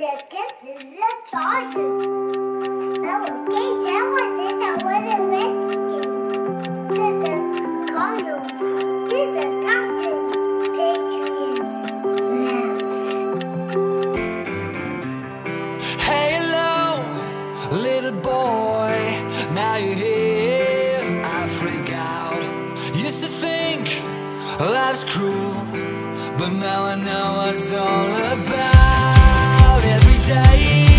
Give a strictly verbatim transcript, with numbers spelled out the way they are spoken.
second, this is the Chargers. Okay, tell what this are what the Redskins. This is the Cardinals. This is the Titans, Patriots, Rams. Hey, hello, little boy, now you're here. I freak out. Used to think life's cruel, but now I know what it's all about. Every day